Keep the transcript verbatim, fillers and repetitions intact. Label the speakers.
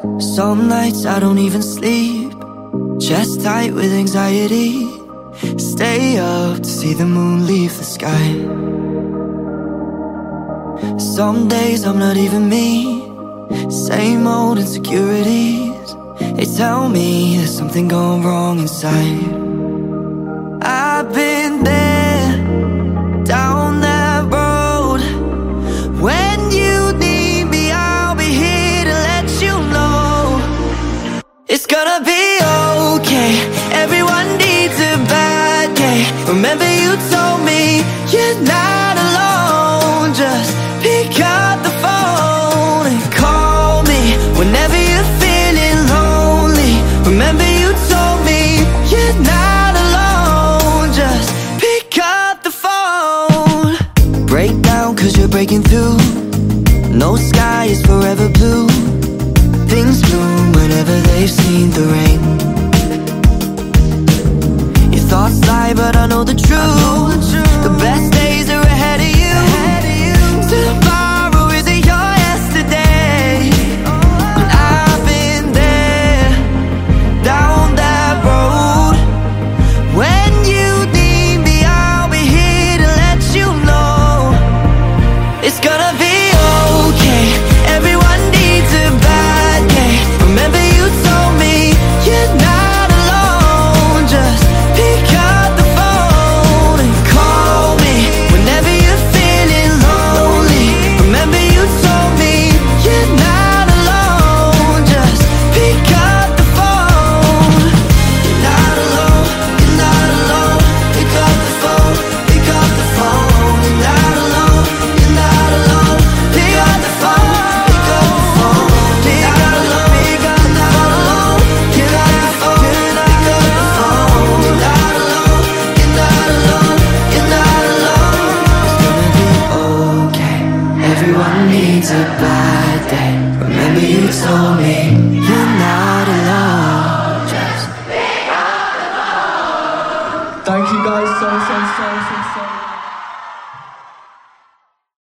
Speaker 1: Some nights I don't even sleep, chest tight with anxiety. Stay up to see the moon leave the sky. Some days I'm not even me, same old insecurities. They tell me there's something gone wrong inside. I've been there, down that road. When you need me, I'll be here to let you know it's gonna be okay. Everyone needs a bad day. Remember you told me you're not alone. Just pick up the phone and call me whenever you're feeling lonely. Remember you told me you're not alone. Just pick up the phone. Break down cause you're breaking through. No sky is forever blue. Things bloom whenever they've seen the rain. Your thoughts lie but I know the truth. The best days are ahead of you. Tomorrow isn't your yesterday. And I've been there, down that road. When you need me, I'll be here to let you know it's gonna be okay. Everyone needs a bad day. Remember you told me you're not alone. Just pick up the phone and call me whenever you're feeling lonely. Remember you told me you're not alone. Just pick up the phone. You're not alone, you're not alone. Pick up the phone, pick up the phone. You're not alone, you're not alone. Pick up the phone, pick up the phone. You're not alone, pick up the phone. Pick up the phone, pick up the phone. You're not alone, you're not alone. You're not alone. It's gonna be okay. Everyone needs a bad day. Remember you told me you're not alone. Just
Speaker 2: Thank you guys so, so, so, so, so